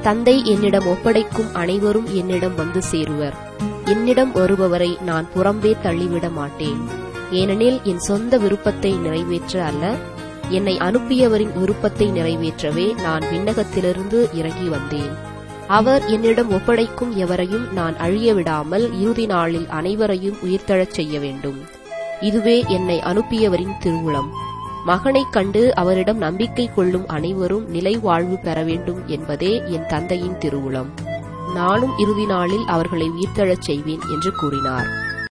தந்தை என்னிடம் ஒப்படைக்கும் அனைவரும் என்னிடம் வந்து சேருவர். என்னிடம் வருபவரை நான் புறம்பே தள்ளிவிட மாட்டேன். ஏனெனில் என் சொந்த விருப்பத்தை நிறைவேற்ற அல்ல, என்னை அனுப்பியவரின் விருப்பத்தை நிறைவேற்றவே நான் விண்ணகத்திலிருந்து இறங்கி வந்தேன். அவர் என்னிடம் ஒப்படைக்கும் எவரையும் நான் அழிய விடாமல் இறுதி நாளில் அனைவரையும் உயிர்த்தெழச் செய்ய வேண்டும். இதுவே என்னை அனுப்பியவரின் திருவுளம். மகனைக் கண்டு அவரிடம் நம்பிக்கை கொள்ளும் அனைவரும் நிலை வாழ்வு பெற வேண்டும் என்பதே என் தந்தையின் திருவுளம். நானும் இறுதி நாளில் அவர்களை உயிர்த்தெழச் செய்வேன் என்று கூறினார்.